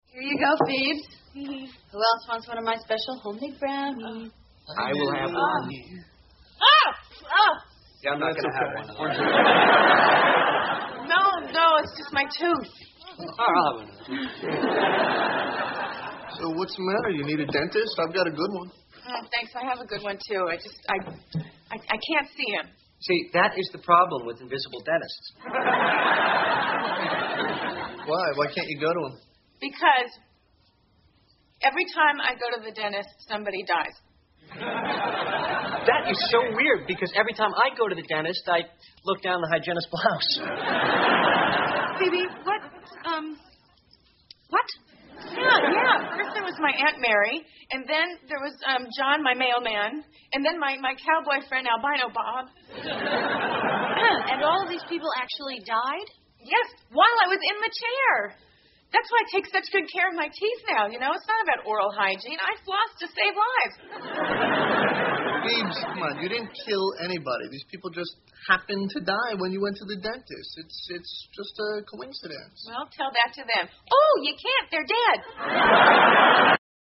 Here you go, Phoebes. Who else wants one of my special homemade brownies? I will have one. Yeah, I'm not going to have one. No, it's just my tooth. I'll have one. So what's the matter? You need a dentist? I've got a good one. Oh, thanks, I have a good one, too. I can't see him. See, that is the problem with invisible dentists. Why? Why can't you go to him? Because every time I go to the dentist, somebody dies. That is so weird, because every time I go to the dentist, I look down the hygienist's blouse. Phoebe, what? What? Yeah. First there was my Aunt Mary, and then there was John, my mailman, and then my cowboy friend, Albino Bob. And all of these people actually died? Yes, while I was in the chair. That's why I take such good care of my teeth now, you know? It's not about oral hygiene. I floss to save lives. Phoebes, come on. You didn't kill anybody. These people just happened to die when you went to the dentist. It's just a coincidence. Well, tell that to them. Oh, you can't. They're dead.